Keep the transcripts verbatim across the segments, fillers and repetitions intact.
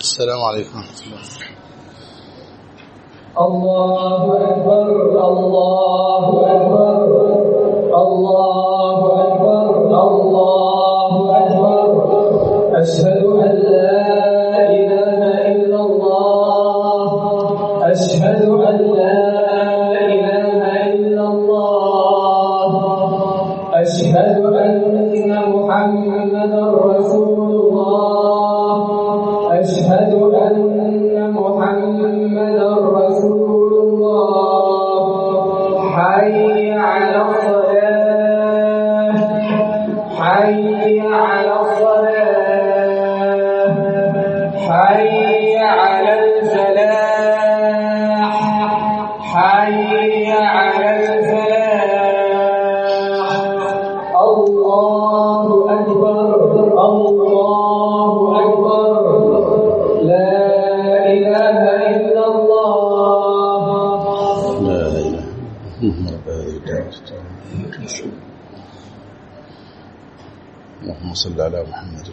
السلام عليكم ورحمة الله. الله أكبر الله أكبر الله أكبر الله أكبر أشهد أن لا إله إلا الله أشهد أن لا إله إلا الله أشهد أن محمدا رسول الله أشهد أن محمدا رسول الله حي على الصلاة حي على الصلاة حي على الفلاح حي على الفلاح الله أكبر الله أكبر لا إله إلا الله لا إله اللهم صل على محمد.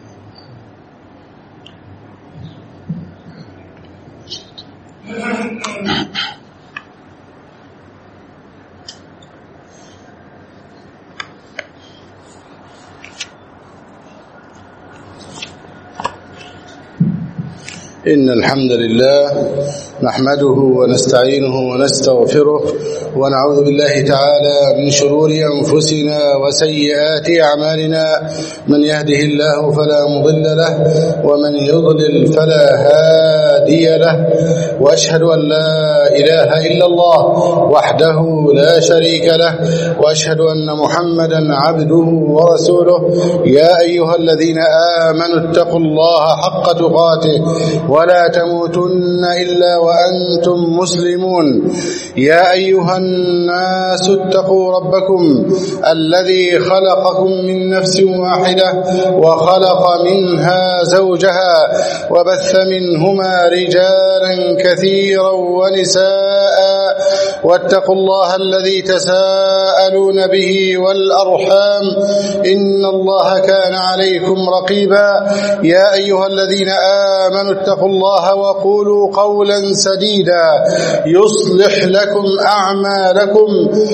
إن الحمد لله نحمده ونستعينه ونستغفره ونعوذ بالله تعالى من شرور أنفسنا وسيئات أعمالنا من يهده الله فلا مضل له ومن يضلل فلا هادي له وأشهد أن لا إله إلا الله وحده لا شريك له وأشهد أن محمدا عبده ورسوله. يا أيها الذين آمنوا اتقوا الله حق تقاته ولا تموتن إلا وأنتم مسلمون. يا أيها الناس اتقوا ربكم الذي خلقكم من نفس واحدة وخلق منها زوجها وبث منهما رجالا كثيرا ونساء واتقوا الله الذي تساءلون به والأرحام إن الله كان عليكم رقيبا. يا أيها الذين آمنوا اتقوا الله وقولوا قولا سديدا يصلح لكم أعمالكم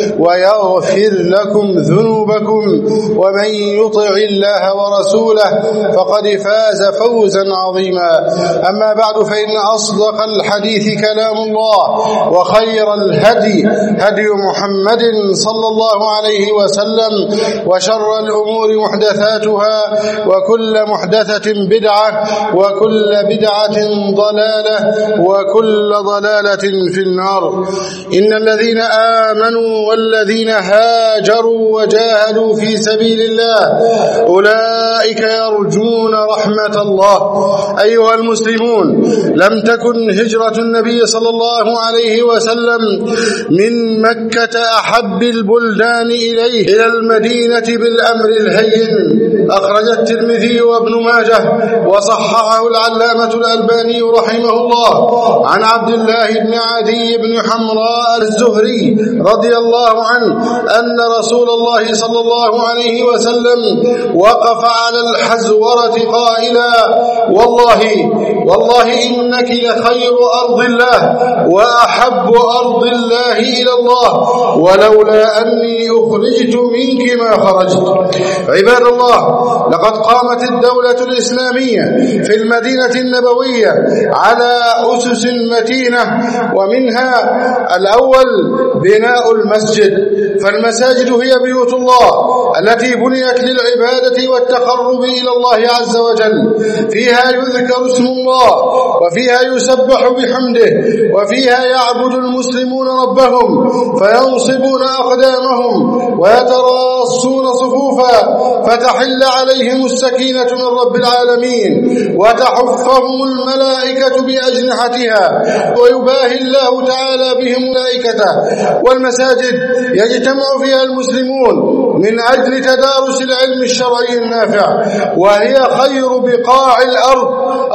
ويغفر لكم ذنوبكم ومن يطع الله ورسوله فقد فاز فوزا عظيما. أما بعد فإن أصدق الحديث كلام الله وخير الهدي هدي محمد صلى الله عليه وسلم وشر الأمور محدثاتها وكل محدثة بدعة وكل بدعة ضلالة وكل ضلالة في النار. إن الذين آمنوا والذين هاجروا وجاهدوا في سبيل الله أولئك يرجون رحمة الله. أيها المسلمون، لم تكن هجرة النبي صلى الله عليه وسلم من مكة أحب البلدان إليه إلى المدينة بالأمر الهين. أخرج الترمذي وابن ماجه وصححه العلامة الألباني رحمه الله عن عبد الله بن عدي بن حمراء الزهري رضي الله عنه أن رسول الله صلى الله عليه وسلم وقف على الحزورة قائلا: والله والله إنك لخير أرض الله وأحب أرض الله إلى الله ولولا أني أخرجت منك ما خرجت. عباد الله، لقد قامت الدولة الإسلامية في المدينة النبوية على أسس متينة، ومنها الأول بناء المسجد، فالمساجد هي بيوت الله التي بنيت للعبادة والتقرب إلى الله عز وجل، فيها يذكر اسم الله وفيها يسبح بحمده وفيها يعبد المسلمون ربهم فينصبون أقدامهم ويتراصون صفوفا فتحل عليهم السكينة من رب العالمين وتحفهم الملائكة بأجنحتها ويباهي الله تعالى بهم ملائكته. والمساجد يجتمع فيها المسلمون من أجل تدارس العلم الشرعي النافع، وهي خير بقاع الأرض. أخرجه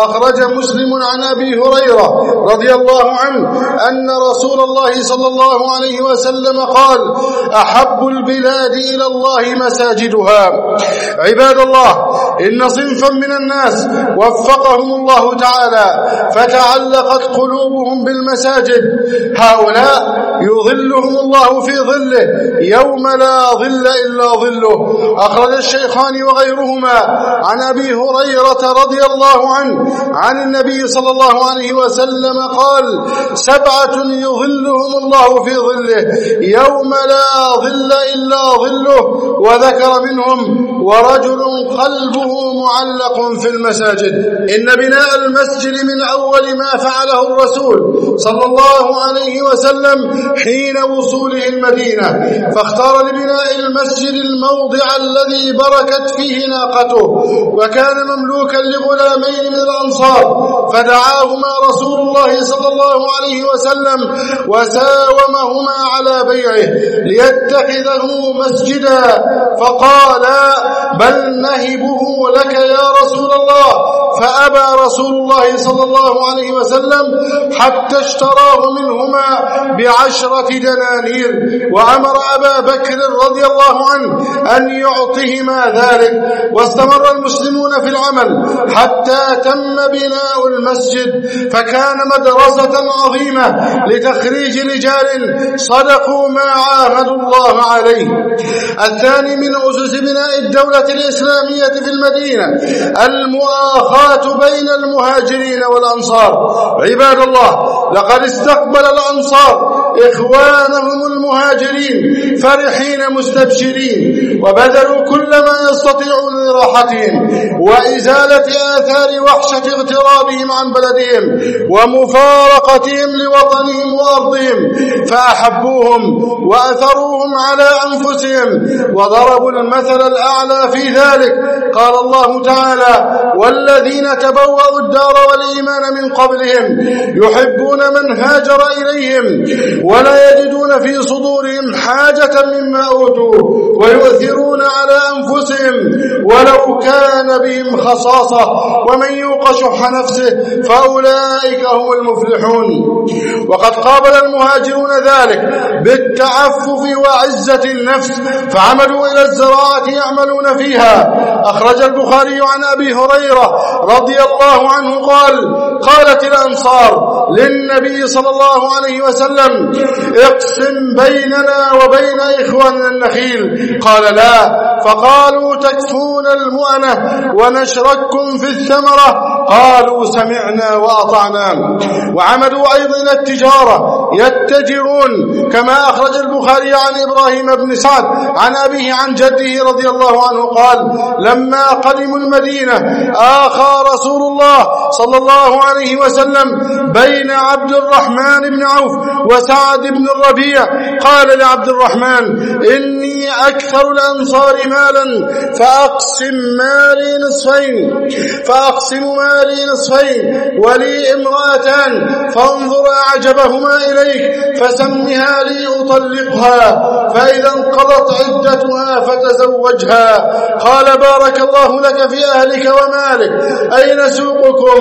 مسلم عن أبي هريرة رضي الله عنه أن رسول الله صلى الله عليه وسلم قال: أحب البلاد إلى الله مساجدها. عباد الله، إن صنفا من الناس وفقهم الله تعالى فتعلقت قلوبهم بالمساجد، هؤلاء يظلهم الله في ظله يوم لا ظل إلا ظله. أخرج الشيخان وغيرهما عن أبي هريرة رضي الله عنه عن النبي صلى الله عليه وسلم قال: سبعة يظلهم الله في ظله يوم لا ظل إلا ظله، وذكر منهم: ورجل قلبه معلق في المساجد. إن بناء المسجد من أول ما فعله الرسول صلى الله عليه وسلم حين وصوله المدينة، فاختار لبناء المسجد الموضع الذي بركت فيه ناقته، وكان مملوكا لغلامين من الأنصار، فدعاهما رسول الله صلى الله عليه وسلم وساومهما على بيعه ليتخذه مسجدا، فقال: بل نهبه لك يا رسول الله. فأبى رسول الله صلى الله عليه وسلم حتى اشتراه منهما بعشرة دنانير، وأمر أبا بكر رضي الله عنه أن يعطهما ذلك. واستمر المسلمون في العمل حتى تم بناء المسجد، فكان مدرسة عظيمة لتخريج رجال صدقوا ما عاهدوا الله عليه. الثاني من أسس بناء الدولة الإسلامية في المدينة المؤاخاة بين المهاجرين والأنصار. عباد الله، لقد استقبل الأنصار إخوانهم المهاجرين فرحين مستبشرين، وبذلوا كل ما يستطيعون لراحتهم وإزالة آثار وحشة اغترابهم عن بلدهم ومفارقتهم لوطنهم وأرضهم، فأحبوهم وأثروهم على أنفسهم وضربوا المثل الأعلى في ذلك. قال الله تعالى: والذين تبوأوا الدار والإيمان من قبلهم يحبون من هاجر إليهم ولا يجدون في صدورهم حاجة مما أوتوا ويؤثرون على أنفسهم ولو كان بهم خصاصة ومن يوق شح نفسه فأولئك هم المفلحون. وقد قابل المهاجرون ذلك بالتعفف وعزة النفس، فعملوا إلى الزراعة يعملون فيها. أخرج البخاري عن أبي هريرة رضي الله عنه قال: قالت الأنصار للنبي صلى الله عليه وسلم: اقسم بيننا وبين إخواننا النخيل. قال: لا. فقالوا: تكفون المؤنة ونشرككم في الثمرة. قالوا: سمعنا وأطعنا. وعمدوا أيضا إلى التجارة يتجرون، كما أخرج البخاري عن إبراهيم بن سعد عن أبيه عن جده رضي الله عنه قال: لما قدموا المدينة آخى رسول الله صلى الله عليه وسلم بين عبد الرحمن بن عوف وسعد بن الربيع. قال لعبد الرحمن: إني أكثر الأنصار مالا فأقسم مالي نصفين فأقسم مالي نصفين ولي امرأتان فانظر أعجبهما إليك فسمها لي أطلقها، فإذا انقضت عدتها فتزوجها. قال: بارك الله لك في أهلك ومالك، أين سوقكم؟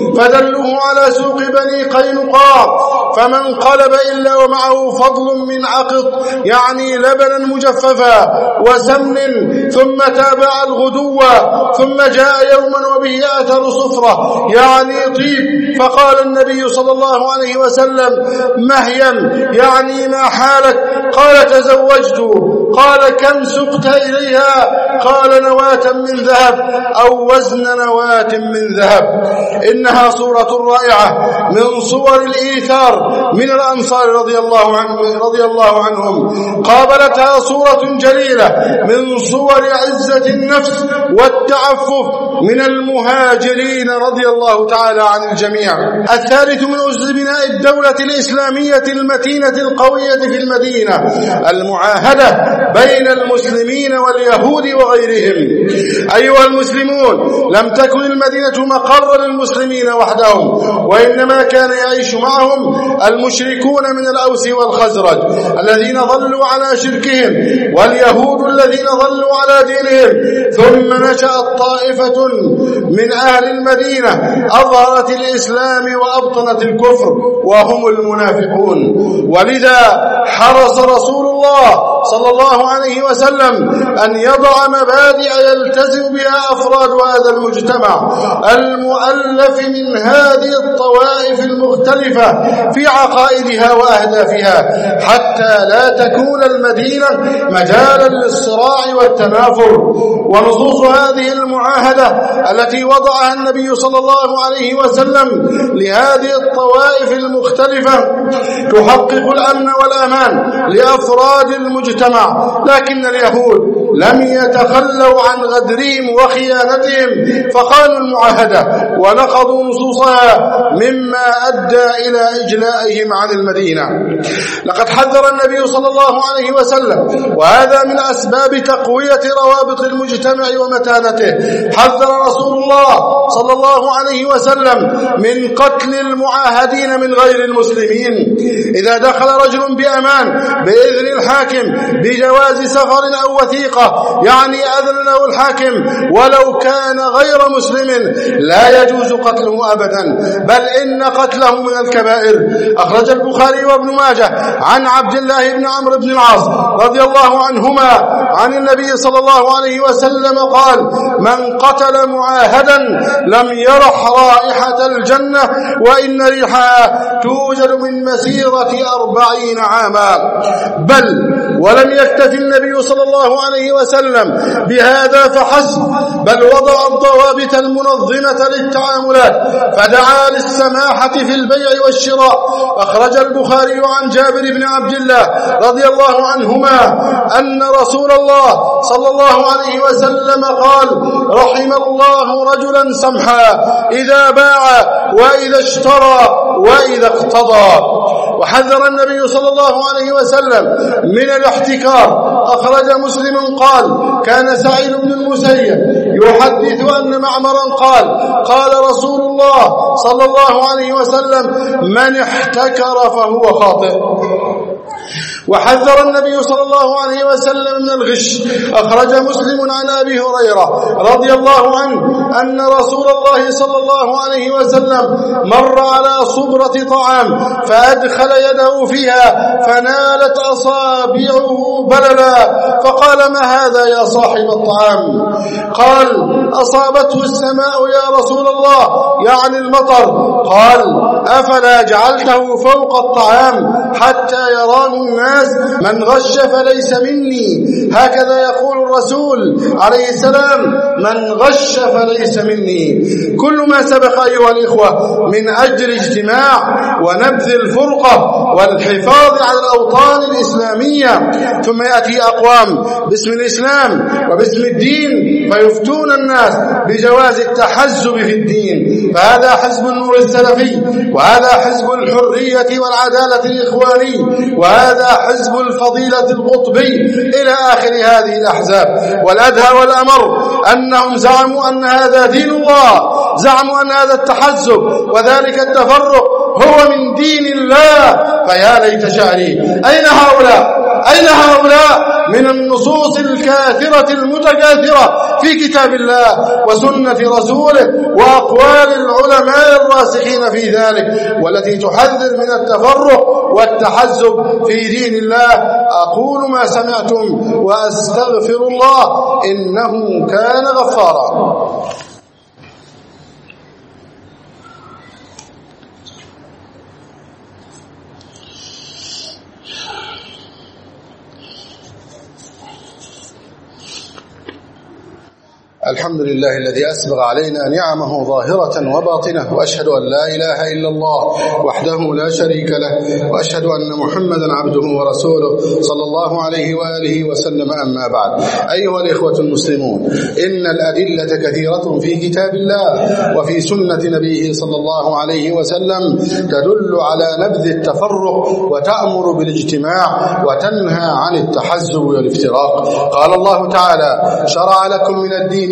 فدلوه على سوق بني قينقاع، فمن قلب إلا ومعه فضل من عقط، يعني لبنا مجففا وسمن، ثم تابع الغدو، ثم جاء يوما وبه أثر صفرة يعني طيب، فقال النبي صلى الله عليه وسلم: مهيا يعني ما حالك؟ قال: تزوجت. قال: كم سقت إليها؟ قال: نواة من ذهب أو وزن نواة من ذهب. إنها صورة رائعة من صور الإيثار من الأنصار رضي الله عنهم رضي الله عنهم. قابلتها صورة جليلة من صور عزة النفس والتعفف من المهاجرين رضي الله تعالى عن الجميع. الثالث من أسس بناء الدولة الإسلامية المتينة القوية في المدينة المعاهدة بين المسلمين واليهود وغيرهم. أيها المسلمون، لم تكن المدينة مقر للمسلمين وحدهم، وإنما كان يعيش معهم المشركون من الأوس والخزرج الذين ظلوا على شركهم، واليهود الذين ظلوا على دينهم. ثم نشأت طائفة من أهل المدينة أظهرت الإسلام وأبطنت الكفر وهم المنافقون. ولذا حرص رسول الله صلى الله عليه وسلم أن يضع مبادئ يلتزم بها أفراد هذا المجتمع المؤلف من هذه الطوائف المختلفة في عقائدها وأهدافها، حتى لا تكون المدينة مجالا للصراع والتنافر. ونصوص هذه المعاهدة التي وضعها النبي صلى الله عليه وسلم لهذه الطوائف المختلفة تحقق الأمن والأمان لأفراد المجتمع، لكن اليهود لم يتخلوا عن غدرهم وخيانتهم فقالوا المعاهدة ونقضوا نصوصها، مما أدى إلى إجلائهم عن المدينة. لقد حذر النبي صلى الله عليه وسلم، وهذا من أسباب تقوية روابط المجتمع ومتانته، حذر رسول الله صلى الله عليه وسلم من قتل المعاهدين من غير المسلمين. إذا دخل رجل بأمان بإذن الحاكم بجواز سفر أو وثيقة، يعني أذن له الحاكم ولو كان غير مسلم، لا يجوز قتله أبدا، بل إن قتله من الكبائر. أخرج البخاري وابن ماجه عن عبد الله بن عمرو بن العاص رضي الله عنهما عن النبي صلى الله عليه وسلم قال: من قتل معاهدا لم يرح رائحة الجنة وإن ريحها توجد من مسيرة أربعين عاما. بل ولم يكتفي النبي صلى الله عليه وسلم بهذا فحسب، بل وضع الضوابط المنظمة للتعاملات، فدعا للسماحة في البيع والشراء. أخرج البخاري عن جابر بن عبد الله رضي الله عنهما أن رسول الله صلى الله عليه وسلم قال: رحم الله رجلا سمحا إذا باع وإذا اشترى وإذا اقتضى. وحذر النبي صلى الله عليه وسلم من الاحتكار. أخرج مسلم قال: كان سعيد بن المسيب يحدث أن معمرا قال: قال رسول الله صلى الله عليه وسلم: من احتكر فهو خاطئ. وحذر النبي صلى الله عليه وسلم من الغش. أخرج مسلم عن أبي هريرة رضي الله عنه أن رسول الله صلى الله عليه وسلم مر على صبرة طعام فأدخل يده فيها فنالت أصابعه بللا، فقال: ما هذا يا صاحب الطعام؟ قال: أصابته السماء يا رسول الله، يعني المطر. قال: أفلا جعلته فوق الطعام حتى يراه الناس؟ من غش فليس مني. هكذا يقول الرسول عليه السلام: من غش فليس مني. كل ما سبق أيها الإخوة من أجل اجتماع ونبذ الفرقة والحفاظ على الأوطان الإسلامية، ثم يأتي أقوام باسم الإسلام وباسم الدين فيفتون الناس بجواز التحزب في الدين، فهذا حزب النور السلفي، وهذا حزب الحرية والعدالة الإخواني، وهذا حزب الفضيلة القطبي، إلى آخر هذه الأحزاب. والأدهى والأمر أنهم زعموا أن هذا دين الله، زعموا أن هذا التحزب وذلك التفرق هو من دين الله. فيا ليت شعري، أين هؤلاء؟ أين هؤلاء من النصوص الكاثرة المتكاثرة في كتاب الله وسنة رسوله وأقوال العلماء الراسخين في ذلك، والتي تحذر من التفرق والتحزب في دين الله؟ أقول ما سمعتم وأستغفر الله إنه كان غفارا. الحمد لله الذي أسبغ علينا نعمه ظاهرة وباطنة، وأشهد أن لا إله إلا الله وحده لا شريك له، وأشهد أن محمدا عبده ورسوله صلى الله عليه وآله وسلم. أما بعد، أيها الإخوة المسلمون، إن الأدلة كثيرة في كتاب الله وفي سنة نبيه صلى الله عليه وسلم تدل على نبذ التفرق وتأمر بالاجتماع وتنهى عن التحزب والافتراق. قال الله تعالى: شرع لكم من الدين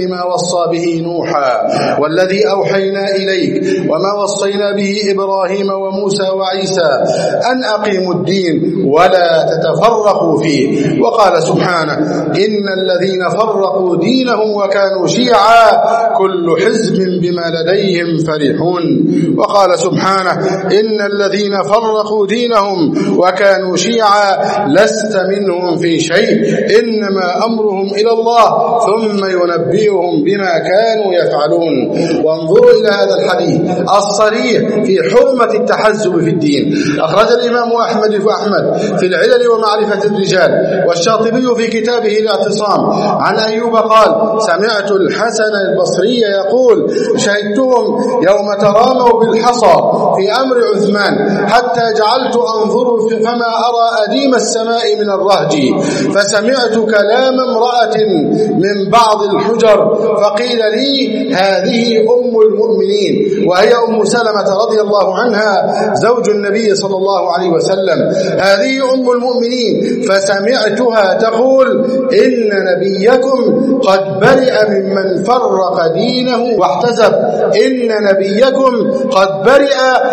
بما وصى به نوحا والذي أوحينا إليك وما وصينا به إبراهيم وموسى وعيسى أن أقيموا الدين ولا تتفرقوا فيه. وقال سبحانه إن الذين فرقوا دينهم وكانوا شيعا كل حزب بما لديهم فرحون. وقال سبحانه إن الذين فرقوا دينهم وكانوا شيعا لست منهم في شيء إنما أمرهم إلى الله ثم ينبئهم بما كانوا يفعلون. وانظروا إلى هذا الحديث الصريح في حرمة التحزب في الدين. أخرج الإمام أحمد فأحمد في العلل ومعرفة الرجال والشاطبي في كتابه الاعتصام عن أيوب قال سمعت الحسن البصري يقول شهدتهم يوم تراموا بالحصى في أمر عثمان حتى جعلت أنظر فما أرى أديم السماء من الرهج فسمعت كلام امرأة من بعض الحجر فقيل لي هذه أم المؤمنين وهي أم سلمة رضي الله عنها زوج النبي صلى الله عليه وسلم. هذه أم المؤمنين فسمعتها تقول إن نبيكم قد برئ ممن فرق دينه واحتزب إن نبيكم قد برئ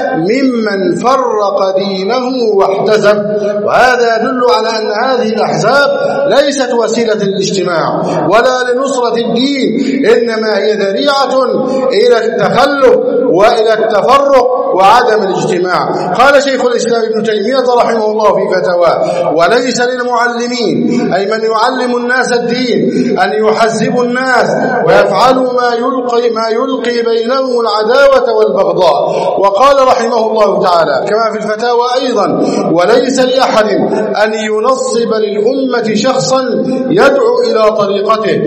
ممن فرق دينه واحتزب. وهذا يدل على أن هذه الأحزاب ليست وسيلة للاجتماع ولا لنصرة الدين إنما هي ذريعة إلى التخلف وإلى التفرق وعدم الاجتماع. قال شيخ الإسلام ابن تيمية رحمه الله في فتاواه وليس للمعلمين أي من يعلم الناس الدين أن يحزبوا الناس ويفعلوا ما يلقي, ما يلقي بينهم العداوة والبغضاء. وقال رحمه الله تعالى كما في الفتاوى أيضا وليس لأحد أن ينصب للأمة شخصا يدعو إلى طريقته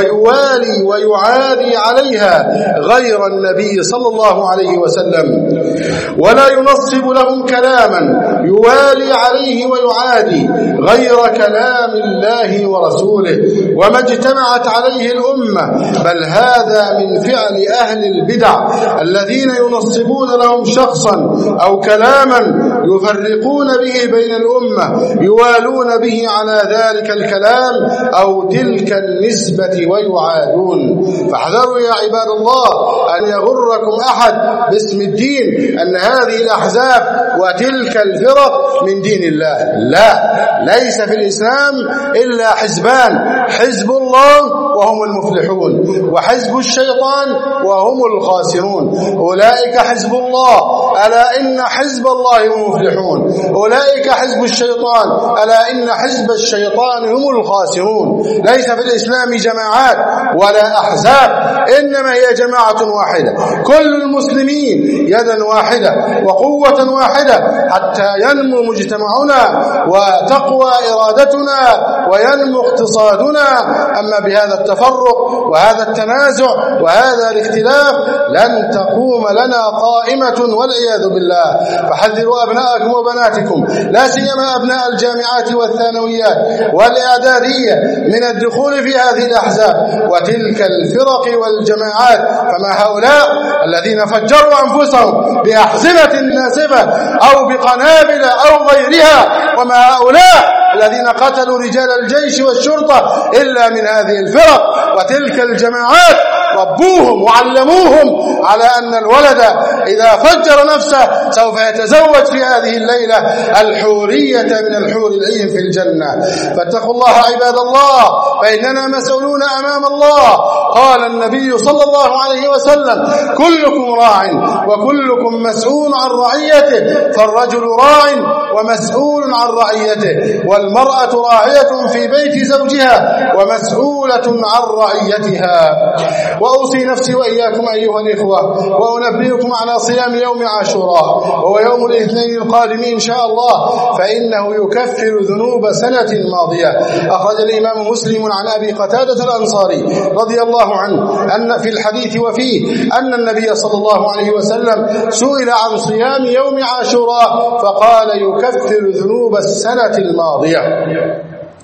ويوالي ويعادي عليها غير النبي صلى الله عليه وسلم ولا ينصب لهم كلاما يوالي عليه ويعادي غير كلام الله ورسوله وما اجتمعت عليه الأمة بل هذا من فعل أهل البدع الذين ينصبون لهم شخصا أو كلاما يفرقون به بين الأمة يوالون به على ذلك الكلام أو تلك النسبة ويعادون. فاحذروا يا عباد الله أن يغركم أحد باسم الدين أن هذه الأحزاب وتلك الفرق من دين الله. لا، ليس في الإسلام إلا حزبان حزب الله وهم المفلحون وحزب الشيطان وهم الخاسرون. أولئك حزب الله ألا إن حزب الله هم المفلحون أولئك حزب الشيطان ألا إن حزب الشيطان هم الخاسرون. ليس في الإسلام جماعات ولا أحزاب إنما هي جماعة واحدة كل المسلمين يدا واحدة وقوة واحدة حتى ينمو مجتمعنا وتقوى إرادتنا وينمو اقتصادنا. أما بهذا التفرق وهذا التنازع وهذا الاختلاف لن تقوم لنا قائمة والعياذ بالله. فحذروا أبناءكم وبناتكم لا سيما أبناء الجامعات والثانويات والإعدادية من الدخول في هذه الأحزاب وتلك الفرق والجماعات. فما هؤلاء الذين فجروا أنفسهم بأحزمة ناسفة أو بقنابل أو غيرها وما هؤلاء الذين قتلوا رجال الجيش والشرطة إلا من هذه الفرق وتلك الجماعات. ربوهم وعلموهم على أن الولد إذا فجر نفسه سوف يتزوج في هذه الليلة الحورية من الحور العين في الجنة. فاتقوا الله عباد الله فإننا مسؤولون أمام الله. قال النبي صلى الله عليه وسلم كلكم راع وكلكم مسؤول عن رعيته فالرجل راع ومسؤول عن رعيته والمرأة راعية في بيت زوجها ومسؤولة عن رعيتها. وأوصي نفسي وإياكم أيها الإخوة وأنبئكم على صيام يوم عاشوراء وهو يوم الاثنين القادم إن شاء الله فإنه يكفر ذنوب سنة ماضية. أخرج الإمام مسلم عن أبي قتادة الأنصاري رضي الله عنه أن في الحديث وفيه أن النبي صلى الله عليه وسلم سئل عن صيام يوم عاشوراء فقال يكفر ذنوب السنة الماضية.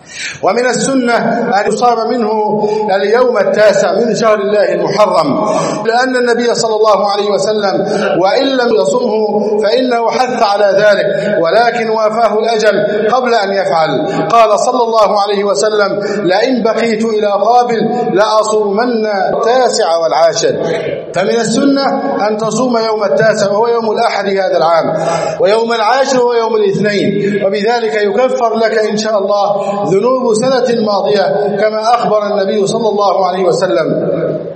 ومن السنة أن يصام منه اليوم التاسع من شهر الله المحرم، لأن النبي صلى الله عليه وسلم وإن لم يصمه فإنه حث على ذلك، ولكن وافاه الأجل قبل أن يفعل. قال صلى الله عليه وسلم: لئن بقيت إلى قابل لأصومن التاسع والعاشر. فمن السنة أن تصوم يوم التاسع وهو يوم الأحد هذا العام، ويوم العاشر هو يوم الاثنين، وبذلك يكفر لك إن شاء الله ذنوب سنة ماضية كما أخبر النبي صلى الله عليه وسلم.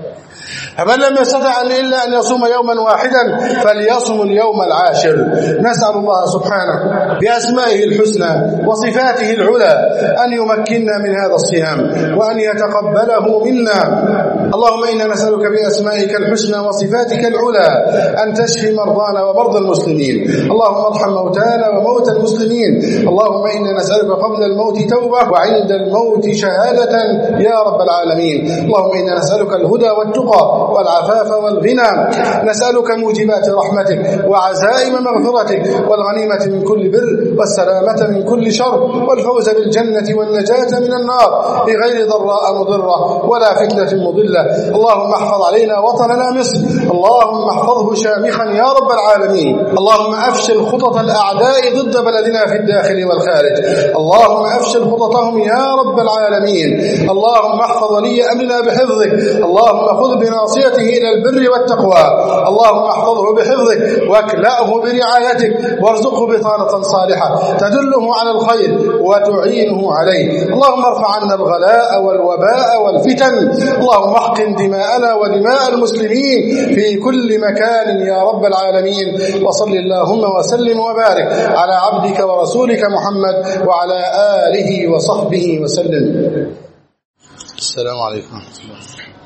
فمن لم يستطع إلا أن يصوم يوما واحدا فليصم اليوم العاشر. نسأل الله سبحانه بأسمائه الحسنى وصفاته العلى أن يمكننا من هذا الصيام وأن يتقبله منا. اللهم إنا نسألك بأسمائك الحسنى وصفاتك العلى أن تشفي مرضانا ومرضى المسلمين. اللهم ارحم موتانا وموتى المسلمين. اللهم إنا نسألك قبل الموت توبة وعند الموت شهادة يا رب العالمين. اللهم إنا نسألك الهدى والتقى والعفاف والغنى. نسألك موجبات رحمتك وعزائم مغفرتك والغنيمة من كل بر والسلامة من كل شر والفوز بالجنة والنجاة من النار بغير ضراء مضرة ولا فتنة مضلة. اللهم احفظ علينا وطننا مصر. اللهم احفظه شامخا يا رب العالمين. اللهم أفشل خطط الأعداء ضد بلدنا في الداخل والخارج. اللهم أفشل خططهم يا رب العالمين. اللهم احفظ ولي أمرنا بحفظك. اللهم خذ بناصيته إلى البر والتقوى. اللهم احفظه بحفظك واكلأه برعايتك وارزقه بطانة صالحة تدله على الخير وتعينه عليه. اللهم ارفع عنا الغلاء والوباء والفتن. اللهم احقن دماءنا ودماء المسلمين في كل مكان يا رب العالمين. وصل اللهم وسلم وبارك على عبدك ورسولك محمد وعلى آله وصحبه وسلم. السلام عليكم ورحمة الله.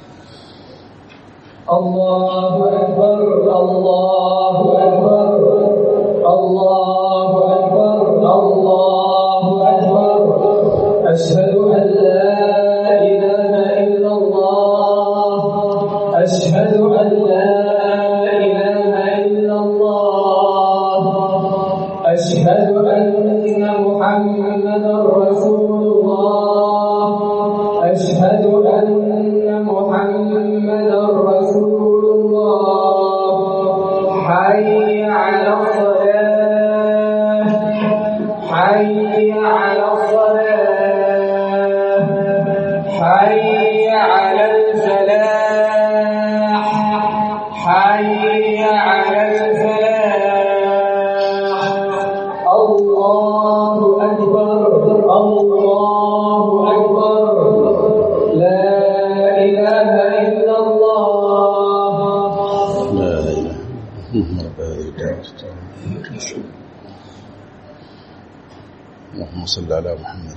الله أكبر الله أكبر الله أكبر الله أكبر. أشهد أن لا إله إلا الله. أشهد أن لا إله إلا الله. أشهد أن محمدا رسول الله. أشهد أن محمدا رسول الله. حي على الصلاة حي على الصلاة حي على الفلاح حي على الفلاح. الله أكبر الله أكبر. لا إله إلا الله. لا إله اللهم صل على محمد.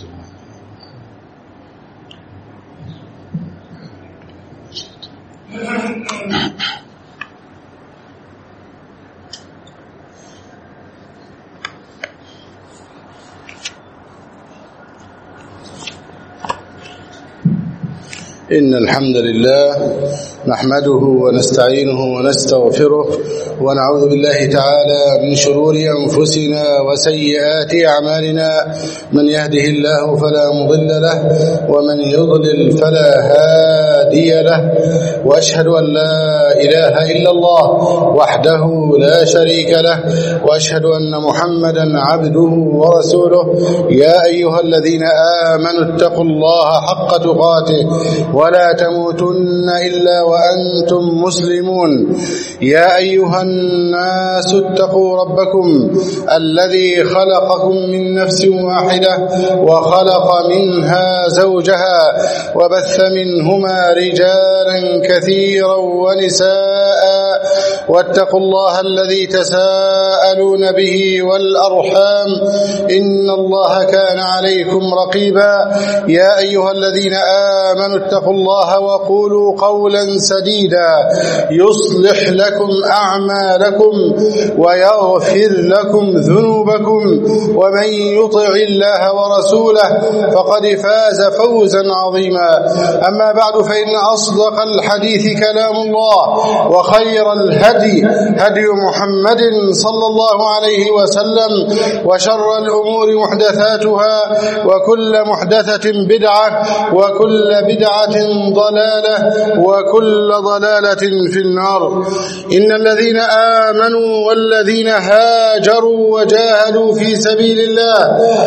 إن الحمد لله نحمده ونستعينه ونستغفره ونعوذ بالله تعالى من شرور أنفسنا وسيئات أعمالنا. من يهده الله فلا مضل له ومن يضلل فلا هادي له. وأشهد أن لا إله إلا الله وحده لا شريك له. وأشهد أن محمدا عبده ورسوله. يا أيها الذين آمنوا اتقوا الله حق تقاته ولا تموتن إلا وأنتم مسلمون. يا أيها الناس اتقوا ربكم الذي خلقكم من نفس واحدة وخلق منها زوجها وبث منهما رجالا كثيرا ونساء. واتقوا الله الذي تساءلون به والأرحام إن الله كان عليكم رقيبا. يا أيها الذين آمنوا اتقوا الله وقولوا قولا سديدا يصلح لكم أعمالكم ويغفر لكم ذنوبكم. ومن يطع الله ورسوله فقد فاز فوزا عظيما. أما بعد فإن أصدق الحديث كلام الله وخير الهدي الهدي هدي محمد صلى الله عليه وسلم، وشر الأمور محدثاتها، وكل محدثة بدعة، وكل بدعة ضلالة، وكل ضلالة في النار. إن الذين آمنوا والذين هاجروا وجاهدوا في سبيل الله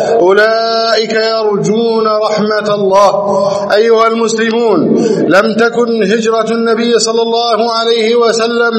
أولئك يرجون رحمة الله. أيها المسلمون، لم تكن هجرة النبي صلى الله عليه وسلم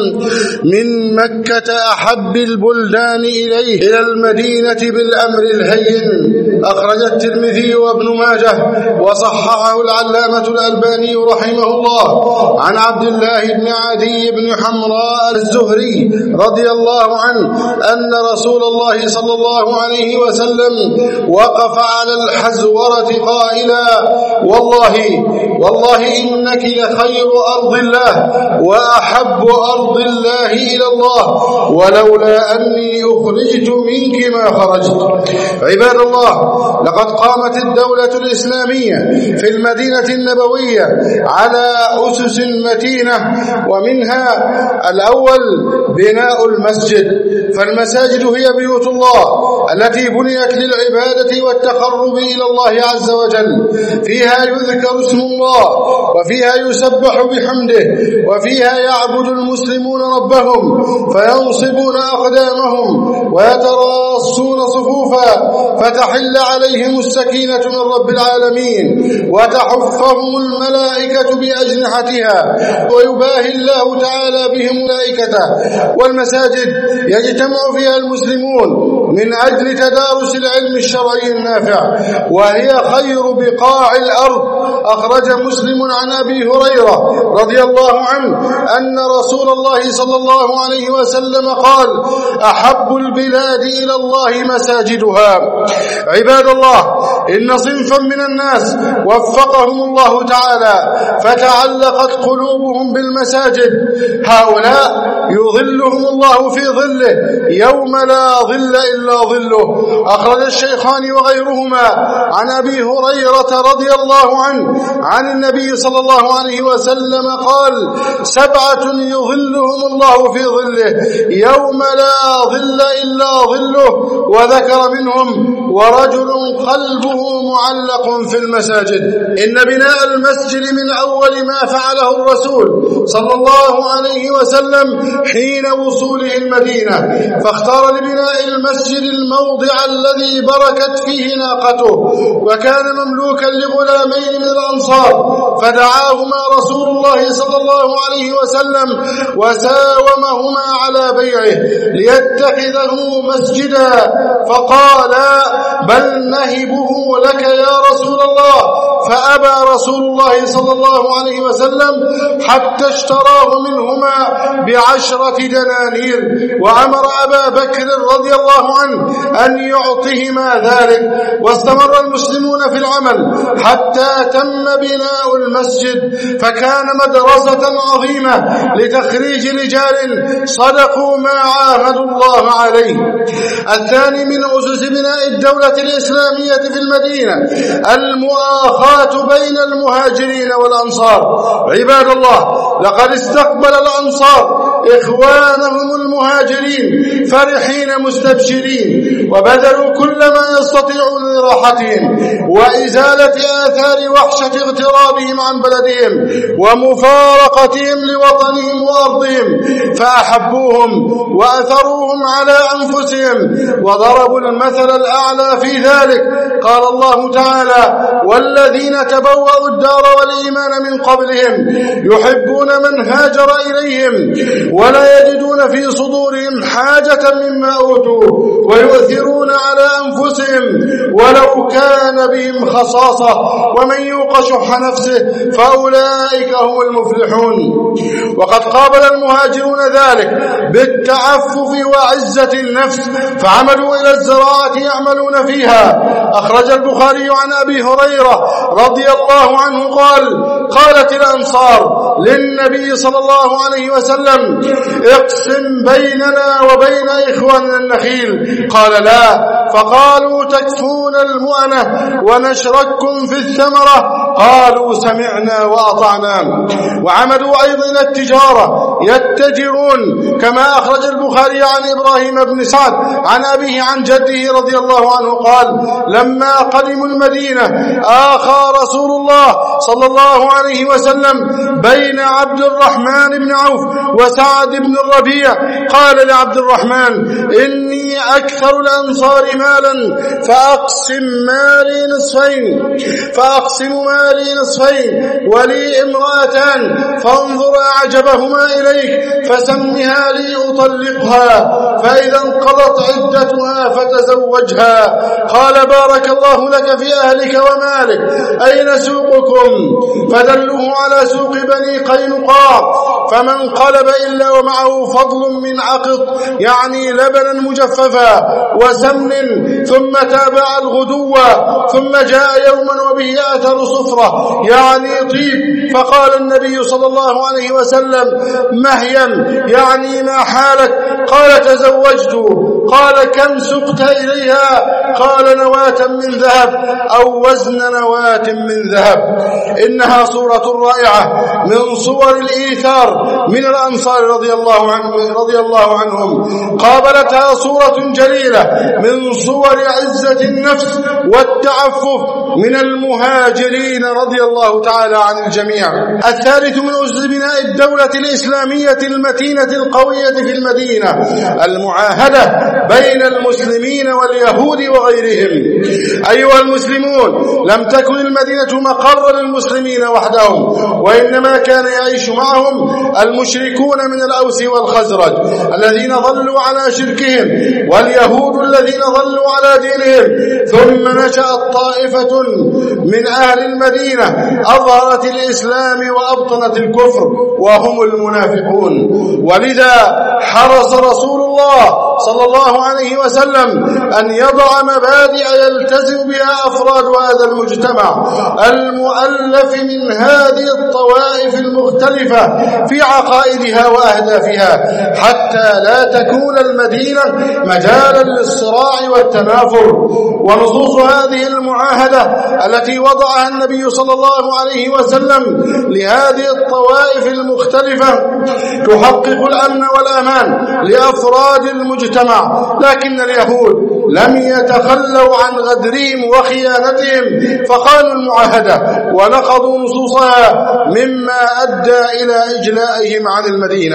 من مكة أحب البلدان إليه إلى المدينة بالأمر الهين. أخرج الترمذي وابن ماجه وصححه العلامة الألباني رحمه الله عن عبد الله بن عدي بن حمراء الزهري رضي الله عنه أن رسول الله صلى الله عليه وسلم وقف على الحزورة قائلا: والله والله إنك لخير أرض الله وأحب أرض الله إلى الله، ولولا أني أخرجت منك ما خرجت. عباد الله، لقد قامت الدولة الإسلامية في المدينة النبوية على أسس متينة، ومنها الأول بناء المسجد، فالمساجد هي بيوت الله التي بنيت للعبادة والتقرب إلى الله عز وجل، فيها يذكر اسم الله، وفيها يسبح بحمده، وفيها يعبد المسلمون ربهم فينصبون أقدامهم ويتراصون صفوفا، فتحل عليهم السكينة من رب العالمين وتحفهم الملائكة بأجنحتها، ويباهي الله تعالى بهم ملائكته. والمساجد يجتمع فيها المسلمون من أجل تدارس العلم الشرعي النافع، وهي خير بقاع الأرض. أخرج مسلم عن أبي هريرة رضي الله عنه أن رسول الله صلى الله عليه وسلم قال: أحب البلاد إلى الله مساجدها. عباد الله، إن صنفا من الناس وفقهم الله تعالى فتعلقت قلوبهم بالمساجد، هؤلاء يظلهم الله في ظله يوم لا ظل إلا ظله. أخرج الشيخان وغيرهما عن أبي هريرة رضي الله عنه عن النبي صلى الله عليه وسلم قال: سبعة يظلهم الله في ظله يوم لا ظل إلا ظله، وذكر منهم: ورجل قلبه معلق في المساجد. إن بناء المسجد من أول ما فعله الرسول صلى الله عليه وسلم حين وصوله المدينة، فاختار لبناء المسجد الموضع الذي بركت فيه ناقته، وكان مملوكا لغلامين من الأنصار، فدعاهما رسول الله صلى الله عليه وسلم وساومهما على بيعه ليتخذه مسجدا، فقال: بل نهبه لك يا رسول الله. فأبى رسول الله صلى الله عليه وسلم حتى اشتراه منهما بعشرة دنانير، وأمر أبا بكر رضي الله عنه أن يعطهما ذلك. واستمر المسلمون في العمل حتى تم بناء المسجد، فكان مدرسة عظيمة لتخريج رجال صدقوا ما عاهدوا الله عليه. الثاني من أسس بناء الدولة الإسلامية في المدينة المؤاخاة بين المهاجرين والأنصار. عباد الله، لقد استقبل الأنصار إخوانهم المهاجرين فرحين مستبشرين، وبذلوا كل ما يستطيعون لراحتهم وإزالة آثار وحشة اغترابهم عن بلدهم ومفارقتهم لوطنهم وأرضهم، فأحبوهم وأثروهم على أنفسهم وضربوا المثل الأعلى في ذلك. قال الله تعالى: والذين تبوأوا الدار والإيمان من قبلهم يحبون من هاجر إليهم ولا يجدون في صدورهم حاجة مما أوتوا ويؤثرون على أنفسهم ولو كان بهم خصاصة ومن يوق شح نفسه فأولئك هم المفلحون. وقد قابل المهاجرون ذلك بالتعفف وعزة النفس، فعملوا إلى الزراعة يعملون فيها. أخرج البخاري عن أبي هريرة رضي الله عنه قال: قالت الأنصار للنبي صلى الله عليه وسلم: اقسم بيننا وبين إخواننا النخيل. قال: لا، فقالوا تكفون المؤنة ونشرككم في الثمرة؟ قالوا سمعنا وأطعنا. وعملوا أيضا التجارة يتجرون كما أخرج البخاري عن إبراهيم بن سعد عن أبيه عن جده رضي الله عنه قال لما قدموا المدينة آخى رسول الله صلى الله عليه وسلم بين عبد الرحمن بن عوف وسعد بن الربيع. قال لعبد الرحمن إني أكثر الأنصار مالا فأقسم مالي نصفين فأقسم مالي نصفين ولي امرأتان فانظر أعجبهما إليك فسمها لي أطلقها فإذا انقضت عدتها فتزوجها. قال بارك الله لك في أهلك ومالك، أين سوقكم؟ فدلوه على سوق بني قينقاع، فمن قلب إلا ومعه فضل من عقط يعني لبنا مجففا وسمن، ثم تابع الغدو، ثم جاء يوما وبه أثر صفرة يعني طيب، فقال النبي صلى الله عليه وسلم مهيا يعني ما حالك؟ قال تزوجت. قال كم سقت إليها؟ قال نواة من ذهب أو وزن نواة من ذهب. إنها صورة رائعة من صور الإيثار من الأنصار رضي الله عنهم رضي الله عنهم قابلتها صورة جليلة من صور عزة النفس والتعفف من المهاجرين رضي الله تعالى عن الجميع. الثالث من أسس بناء الدولة الإسلامية المتينة القوية في المدينة المعاهدة بين المسلمين واليهود وغيرهم. أيها المسلمون، لم تكن المدينة مقر للمسلمين وحدهم، وإنما كان يعيش معهم المشركون من الأوس والخزرج الذين ظلوا على شركهم، واليهود الذين ظلوا على دينهم. ثم نشأت طائفة من أهل المدينة أظهرت الإسلام وأبطنت الكفر وهم المنافقون. ولذا حرص رسول الله صلى الله عليه وسلم أن يضع مبادئ يلتزم بها أفراد هذا المجتمع المؤلف من هذه الطوائف المختلفة في عقائدها وأهدافها، حتى لا تكون المدينة مجالا للصراع والتنافر. ونصوص هذه المعاهدة التي وضعها النبي صلى الله عليه وسلم لهذه الطوائف المختلفة تحقق الأمن والأمان لأفراد المجتمع، لكن اليهود لم يتخلوا عن غدرهم وخيانتهم فقالوا المعاهدة ونقضوا نصوصها مما أدى إلى إجلائهم عن المدينة.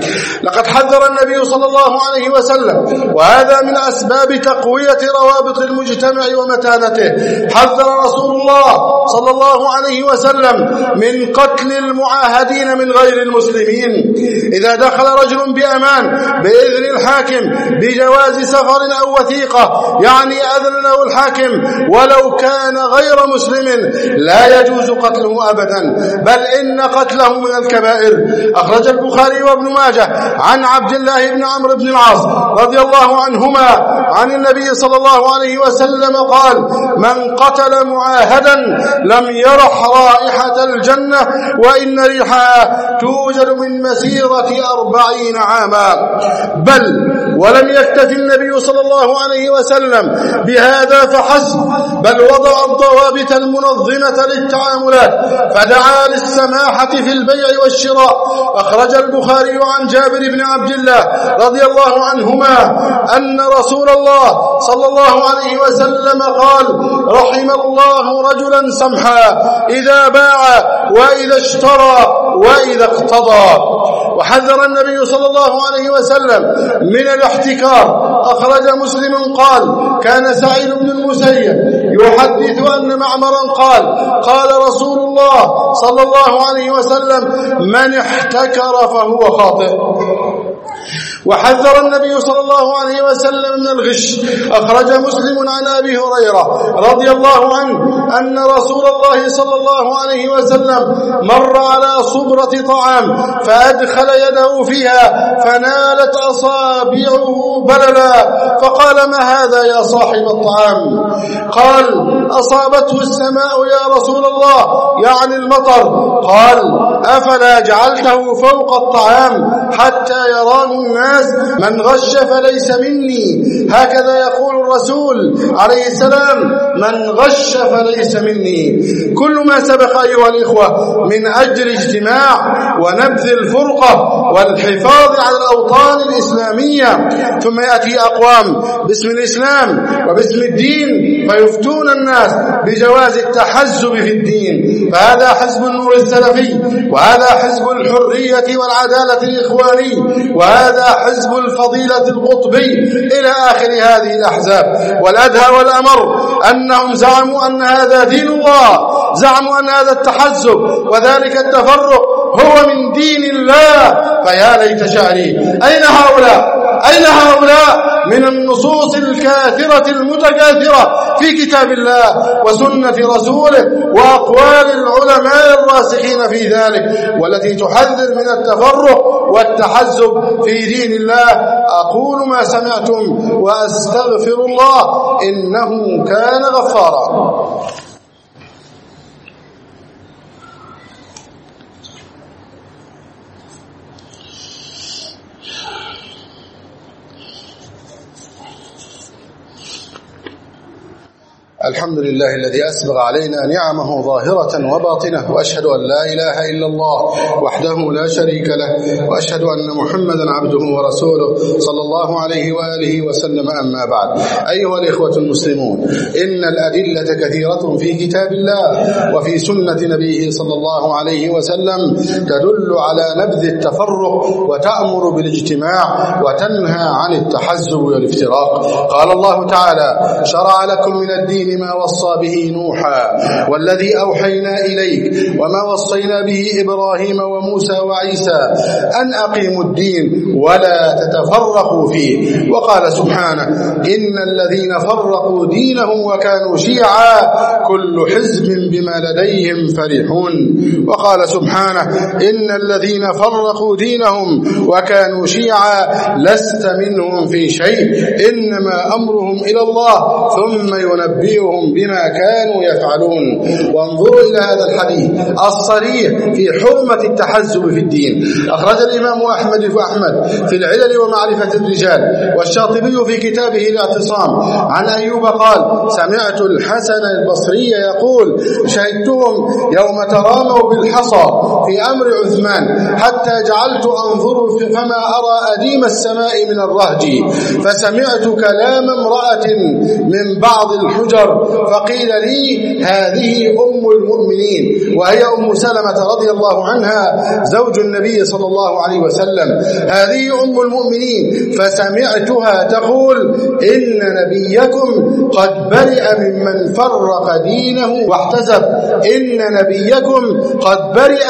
لقد حذر النبي صلى الله عليه وسلم، وهذا من أسباب تقوية روابط المجتمع ومتانته، حذر رسول الله صلى الله عليه وسلم من قتل المعاهدين من غير المسلمين. إذا دخل رجل بأمان بإذن الحاكم بجواز سفر أو وثيقة يعني أذن له الحاكم ولو كان غير مسلم لا يجوز قتله أبدا، بل إن قتله من الكبائر. أخرج البخاري وابن ماجه عن عبد الله بن عمرو بن العاص رضي الله عنهما عن النبي صلى الله عليه وسلم قال من قتل معاهدا لم يرح رائحة الجنة وإن ريحها توجد من مسيرة أربعين عاما. بل ولم يكتفي النبي صلى الله عليه وسلم بهذا فحسب، بل وضع الضوابط المنظمة للتعاملات فدعا للسماحة في البيع والشراء. أخرج البخاري عن جابر بن عبد الله رضي الله عنهما أن رسول الله صلى الله عليه وسلم قال رحم الله رجلا سمحا إذا باع وإذا اشترى وإذا اقتضى. وحذر النبي صلى الله عليه وسلم من الاحتكار. أخرج مسلم قال كان سعيد بن المسيب يحدث أن معمرا قال قال رسول الله صلى الله عليه وسلم من احتكر فهو خاطئ. وحذر النبي صلى الله عليه وسلم من الغش. أخرج مسلم عن أبي هريرة رضي الله عنه أن رسول الله صلى الله عليه وسلم مر على صبرة طعام فأدخل يده فيها فنالت أصابعه بللا، فقال ما هذا يا صاحب الطعام؟ قال أصابته السماء يا رسول الله؟ يعني المطر. قال: أفلا جعلته فوق الطعام حتى يراه الناس؟ من غش فليس مني. هكذا يقول الرسول عليه السلام: من غش فليس مني. كل ما سبق أيها الإخوة من أجل اجتماع ونبذ الفرقة والحفاظ على الأوطان الإسلامية، ثم يأتي أقوام باسم الإسلام وباسم الدين فيفتون الناس بجواز التحزب في الدين. فهذا حزب النور السلفي، وهذا حزب الحرية والعدالة الإخواني، وهذا حزب الفضيلة القطبي، إلى آخر هذه الأحزاب. والأدهى والأمر أنهم زعموا أن هذا دين الله، زعموا أن هذا التحزب وذلك التفرق هو من دين الله. فيا ليت شعري، أين هؤلاء؟ أين هؤلاء من النصوص الكاثرة المتكاثرة في كتاب الله وسنة رسوله وأقوال العلماء الراسخين في ذلك، والتي تحذر من التفرق والتحزب في دين الله؟ أقول ما سمعتم وأستغفر الله إنه كان غفارا. الحمد لله الذي أسبغ علينا نعمه ظاهرة وباطنة، وأشهد أن لا إله إلا الله وحده لا شريك له، وأشهد أن محمدا عبده ورسوله صلى الله عليه وآله وسلم. أما بعد، أيها الإخوة المسلمون، إن الأدلة كثيرة في كتاب الله وفي سنة نبيه صلى الله عليه وسلم تدل على نبذ التفرق وتأمر بالاجتماع وتنهى عن التحزب والافتراق. قال الله تعالى: شرع لكم من الدين ما وصى به نوحا والذي أوحينا إليك وما وصينا به إبراهيم وموسى وعيسى أن أقيموا الدين ولا تتفرقوا فيه. وقال سبحانه: إن الذين فرقوا دينهم وكانوا شيعا كل حزب بما لديهم فرحون. وقال سبحانه: إن الذين فرقوا دينهم وكانوا شيعا لست منهم في شيء إنما أمرهم إلى الله ثم ينبئهم بما كانوا يفعلون. وانظروا إلى هذا الحديث الصريح في حرمة التحزب في الدين. أخرج الإمام أحمد فأحمد في العلل ومعرفة الرجال، والشاطبي في كتابه الاعتصام عن أيوب قال: سمعت الحسن البصري يقول: شهدتهم يوم تراموا بالحصى في أمر عثمان حتى جعلت أنظر فما أرى أديم السماء من الرهج، فسمعت كلام امرأة من بعض الحجر فقيل لي: هذه أم المؤمنين، وهي أم سلمة رضي الله عنها زوج النبي صلى الله عليه وسلم. هذه أم المؤمنين، فسمعتها تقول: إن نبيكم قد برئ ممن فرق دينه واحتزب. إن نبيكم قد برئ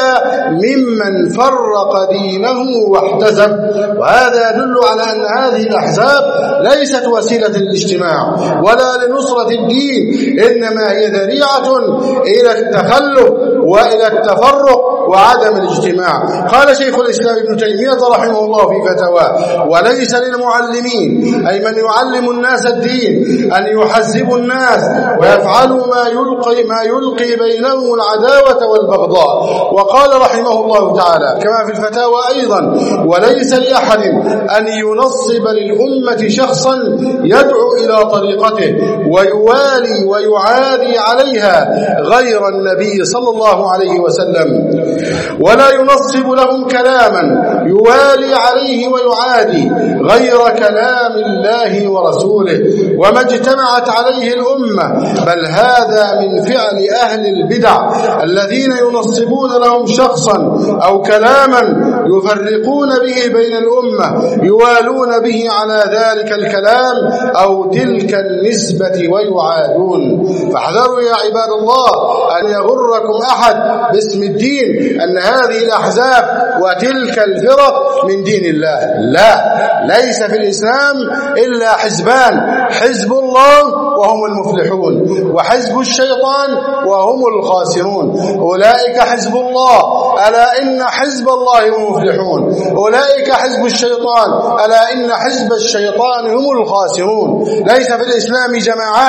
ممن فرق دينه واحتزب. وهذا يدل على أن هذه الأحزاب ليست وسيلة للاجتماع ولا لنصرة الدين، إنما هي ذريعة إلى التخلف وإلى التفرق وعدم الاجتماع. قال شيخ الإسلام ابن تيمية رحمه الله في فتاواه: وليس للمعلمين، أي من يعلم الناس الدين، أن يحزبوا الناس ويفعلوا ما يلقي, ما يلقي بينهم العداوة والبغضاء. وقال رحمه الله تعالى كما في الفتاوى أيضا: وليس لأحد أن ينصب للأمة شخصا يدعو إلى طريقته ويوالي ويعادي عليها غير النبي صلى الله عليه وسلم، ولا ينصب لهم كلاما يوالي عليه ويعادي غير كلام الله ورسوله وما اجتمعت عليه الأمة، بل هذا من فعل أهل البدع الذين ينصبون لهم شخصا أو كلاما يفرقون به بين الأمة، يوالون به على ذلك الكلام أو تلك النسبة ويعادون. فاحذروا يا عباد الله أن يغركم أحد باسم الدين أن هذه الأحزاب وتلك الفرق من دين الله. لا، ليس في الإسلام إلا حزبان: حزب الله وهم المفلحون، وحزب الشيطان وهم الخاسرون. أولئك حزب الله، ألا إن حزب الله هم المفلحون. أولئك حزب الشيطان، ألا إن حزب الشيطان هم الخاسرون. ليس في الإسلام جماعات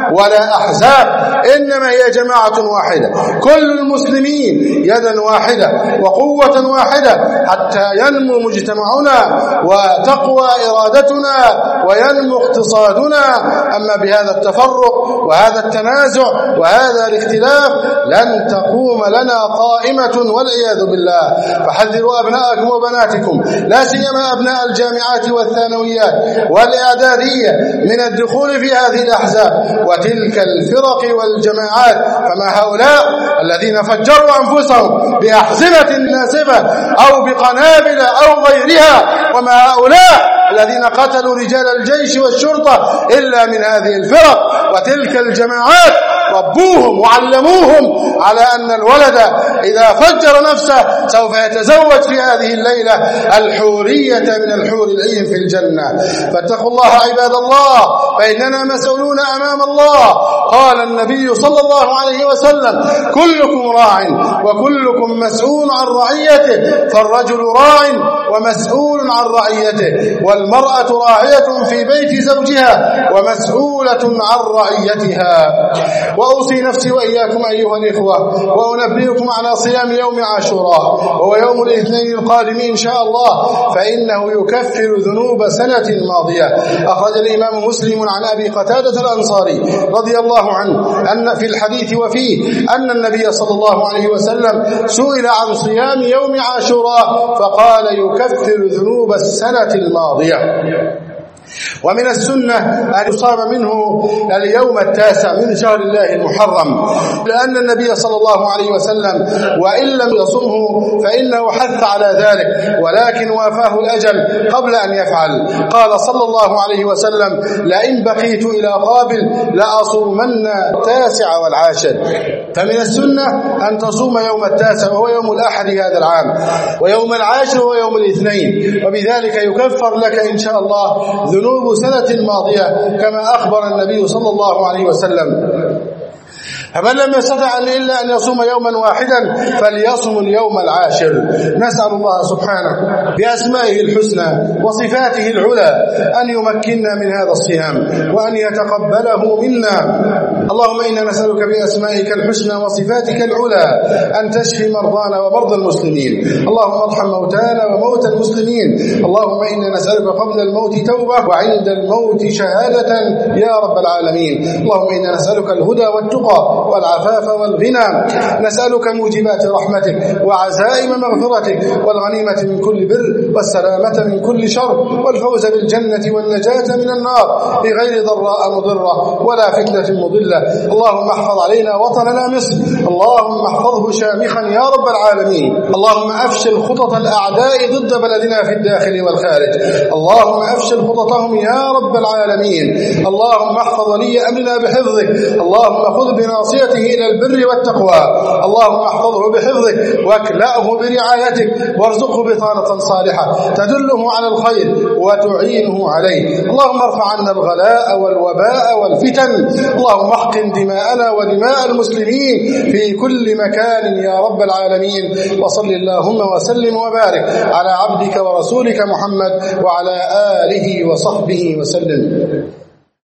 ولا أحزاب، إنما هي جماعة واحدة، كل المسلمين يدا واحدة وقوة واحدة حتى ينمو مجتمعنا وتقوى إرادتنا وينمو اقتصادنا. أما بهذا التفرق وهذا التنازع وهذا الاختلاف لن تقوم لنا قائمة والعياذ بالله. فحذروا أبناءكم وبناتكم، لا سيما أبناء الجامعات والثانويات والإعدادية، من الدخول في هذه الأحزاب وتلك الفرق والجماعات. فما هؤلاء الذين فجروا أنفسهم بأحزمة ناسفة أو بقنابل أو غيرها، وما هؤلاء الذين قتلوا رجال الجيش والشرطة إلا من هذه الفرق وتلك الجماعات. ربوهم وعلموهم على أن الولد إذا فجر نفسه سوف يتزوج في هذه الليلة الحورية من الحور العين في الجنة. فاتقوا الله عباد الله، فإننا مسؤولون أمام الله. قال النبي صلى الله عليه وسلم: كلكم راع وكلكم مسؤول عن رعيته، فالرجل راع ومسؤول عن رعيته، والمرأة راعية في بيت زوجها ومسؤولة عن رعيتها. وأوصي نفسي وإياكم أيها الإخوة وأنبئكم على صيام يوم عاشوراء، وهو يوم الاثنين القادم إن شاء الله، فإنه يكفر ذنوب سنة ماضية. أخرج الإمام مسلم عن أبي قتادة الأنصاري رضي الله عنه أن في الحديث وفيه أن النبي صلى الله عليه وسلم سئل عن صيام يوم عاشوراء فقال: يكفر ذنوب السنة الماضية. ومن السنة أن يصام منه اليوم التاسع من شهر الله المحرم، لأن النبي صلى الله عليه وسلم وإن لم يصمه فإنه حث على ذلك، ولكن وافاه الأجل قبل أن يفعل. قال صلى الله عليه وسلم: لئن بقيت إلى قابل لأصومن التاسع والعاشر. فمن السنة أن تصوم يوم التاسع وهو يوم الأحد هذا العام، ويوم العاشر هو يوم الاثنين، وبذلك يكفر لك إن شاء الله ذنوب سنة ماضية كما أخبر النبي صلى الله عليه وسلم. فمن لم يستطع إلا أن يصوم يوما واحدا فليصم اليوم العاشر. نسأل الله سبحانه بأسمائه الحسنى وصفاته العلى أن يمكننا من هذا الصيام وأن يتقبله منا. اللهم إنا نسألك بأسمائك الحسنى وصفاتك العلى أن تشفي مرضانا ومرضى المسلمين. اللهم ارحم موتانا وموتى المسلمين. اللهم إنا نسألك قبل الموت توبة وعند الموت شهادة يا رب العالمين. اللهم إنا نسألك الهدى والتقى والعفاف والغنى. نسألك موجبات رحمتك وعزائم مغفرتك والغنيمة من كل بر والسلامة من كل شر والفوز بالجنة والنجاة من النار بغير ضراء مضرة ولا فتنة مضلة. اللهم احفظ علينا وطننا مصر، اللهم احفظه شامخا يا رب العالمين. اللهم أفشل خطط الأعداء ضد بلدنا في الداخل والخارج، اللهم أفشل خططهم يا رب العالمين. اللهم احفظ ولي أمرنا بحفظك، اللهم خذ بناصيته إلى البر والتقوى، اللهم احفظه بحفظك واكلأه برعايتك وارزقه بطانة صالحة تدله على الخير وتعينه عليه. اللهم ارفع عنا الغلاء والوباء والفتن، اللهم احقن دماءنا ودماء المسلمين في كل مكان يا رب العالمين. وصل اللهم وسلم وبارك على عبدك ورسولك محمد وعلى آله وصحبه وسلم.